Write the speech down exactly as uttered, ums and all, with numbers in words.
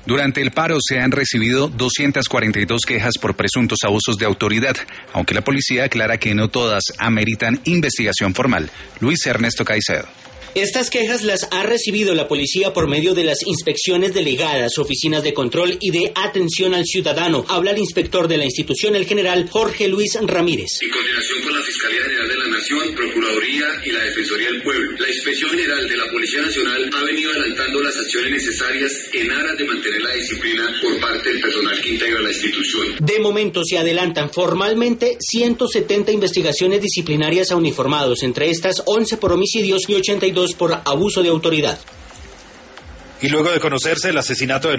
Durante el paro se han recibido doscientas cuarenta y dos quejas por presuntos abusos de autoridad, aunque la policía aclara que no todas ameritan investigación formal. Luis Ernesto Caicedo. Estas quejas las ha recibido la policía por medio de las inspecciones delegadas, oficinas de control y de atención al ciudadano. Habla el inspector de la institución, el general Jorge Luis Ramírez. En coordinación con la Fiscalía General de la Nación, Procuraduría y la Defensoría del Pueblo, la Inspección General de la Policía Nacional ha venido adelantando las acciones necesarias en aras de mantener la disciplina por parte del personal que integra la institución. De momento se adelantan formalmente ciento setenta investigaciones disciplinarias a uniformados, entre estas once por homicidios y ochenta y dos por abuso de autoridad. Y luego de conocerse el asesinato de